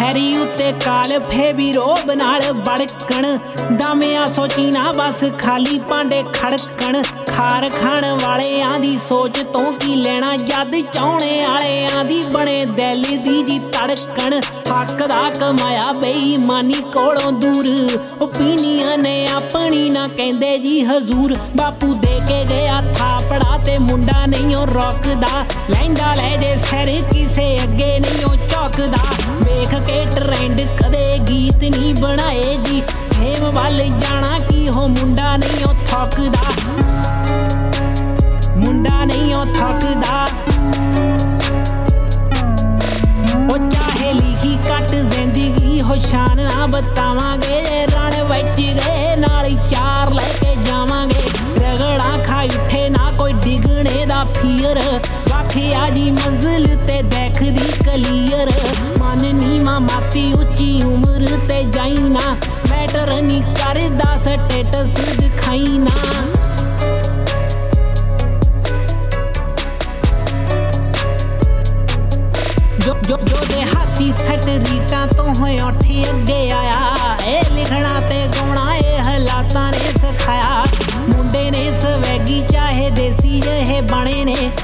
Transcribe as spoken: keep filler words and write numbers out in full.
Harry ਉੱਤੇ ਕਾਲ ਫੇ ਵੀ ਰੋਬ ਨਾਲ ਬੜਕਣ ਦਮਿਆ ਸੋਚੀ ਨਾ ਬਸ ਖਾਲੀ ਭਾਂਡੇ ਖੜਕਣ ਖਾਰ ਖਾਣ ਵਾਲਿਆਂ ਦੀ ਸੋਚ ਤੋਂ ਕੀ ਲੈਣਾ ਜਦ ਚਾਹੁਣੇ ਵਾਲਿਆਂ ਦੀ ਬਣੇ ਦਿਲ ਦੀ ਜੀ ਧੜਕਣ ਹੱਕ ਦਾ ਕਮਾਇਆ ਬੇਈਮਾਨੀ ਕੋਲੋਂ ਦੂਰ ਉਹ ਪੀਨੀਆਂ ਨੇ ਆਪਣੀ ਨਾ ਕਹਿੰਦੇ ਜੀ ਹਜ਼ੂਰ ਬਾਪੂ ਦੇ ਕੇ ਗਿਆ ਥਾਪੜਾ ਤੇ ਮੁੰਡਾ ਨਹੀਂ ਉਹ ਰੋਕਦਾ ਲੈਂਦਾ ਲੈ ਜੇ ਸਿਰ ਕਿਸੇ ਅੱਗੇ ਨਹੀਂ ਉਹ ਝੁਕਦਾ ਵੇਖ ਕੇ ਟਰੈਂਡ ਕਦੇ ਗੀਤ ਨਹੀਂ ਬਣਾਏ ਜੀ ਫੇਮ ਵੱਲ ਜਾਣਾ ਕੀ ਉਹ ਮੁੰਡਾ ਨਹੀਂ ਉਹ ਥੱਕਦਾ ਮੁੰਡਾ ਨਹੀਂ ਉਹ ਥੱਕਦਾ ਉਹ ਚਾਹੇ ਲਿਖੀ ਕੱਟ ਜ਼ਿੰਦਗੀ ਹੋ ਸ਼ਾਨ ਨਾ ਬਤਾਵਾਂਗੇ ਰਣ ਵਿੱਚ ਗਏ ਨਾਲ ਚਾਰ ਲੈ ਕੇ ਜਾਵਾਂਗੇ ਰਗੜਾ ਖਾਈ ਉੱਠੇ ਨਾ ਕੋਈ ਡਿਗਣੇ ਦਾ ਫੀਅਰ ਵਾਖਿਆ ਜੀ ਮੰਜ਼ਿਲ ਤੇ ਦੇਖਦੀ ਕਲੀਅਰ ਮਨ ਨੀਵਾਂ ਮਾਤੀ ਉੱਚੀ ਉਮਰ ਤੇ ਜਾਈ ਨਾ ਮੈਟਰ ਨਹੀਂ ਕਰਦਾ ਸਟੇਟਸ ਦਿਖਾਈ ਨਾ ਜੋ ਜੋ ਜੋ ਦੇ ਹਾਥੀ ਸੱਟ ਰੀਟਾਂ ਤੋਂ ਹੋਏ ਉੱਠੀ ਅੱਗੇ ਆਇਆ ਇਹ ਲਿਖਣਾ ਤੇ ਗਾਉਣਾ ਇਹ ਹਾਲਾਤਾਂ ਨੇ ਸਿਖਾਇਆ ਮੁੰਡੇ ਨੇ ਸਵੈਗੀ ਚਾਹੇ ਦੇਸੀ ਜਿਹੇ ਬਣੇ ਨੇ